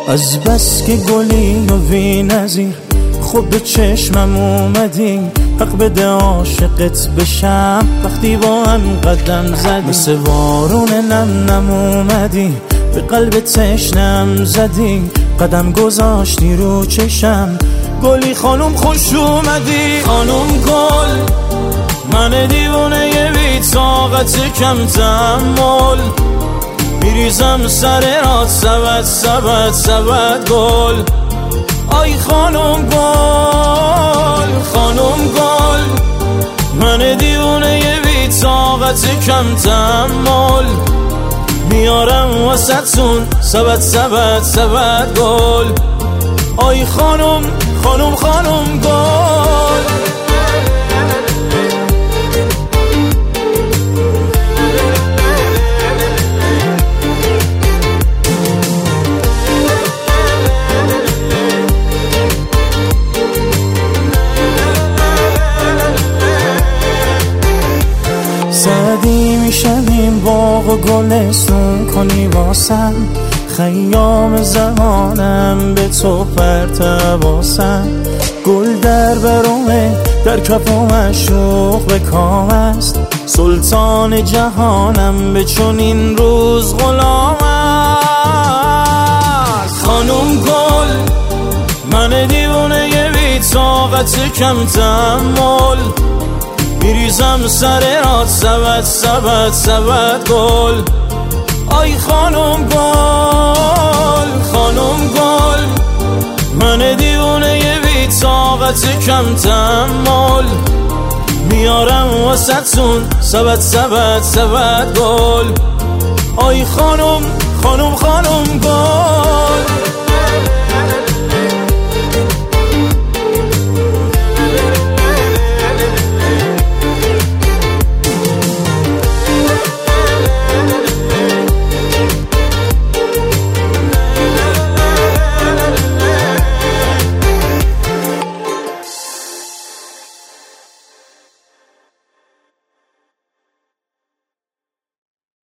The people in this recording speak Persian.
از بس که گلی و بی نظیر خوب به چشمم اومدی، حق بده عاشقت بشم وقتی با هم قدم زدی. مثل بارون نم نم اومدی به قلب تشنم زدی، قدم گذاشتی رو چشم گلی خانم خوش اومدی. خانم گل من دیوونه ی بی طاقت کم تحمل، میریزم سر رات سبد سبد سبد گل. آی خانم گل خانم گل من دیوونه ی بی طاقت کم تحمل، میارم واسه‌تون سبد سبد سبد گل. آی خانم خانم خانم گل. سعدی میشویم باغ و گلستون کنی واسم، خیام زمانم به تو پرتباسم. گل در برومه در کف و مشوق به کام است، سلطان جهانم به چون این روز غلام است. خانم گل من دیوونه ی بی طاقت کم تحمل، میریزم سر رات سبد سبد سبد گل. آی خانم گل خانم گل من دیوونه ی بی طاقت کم تحمل، میارم واسه‌تون سبد سبد سبد گل. آی خانم خانم خانم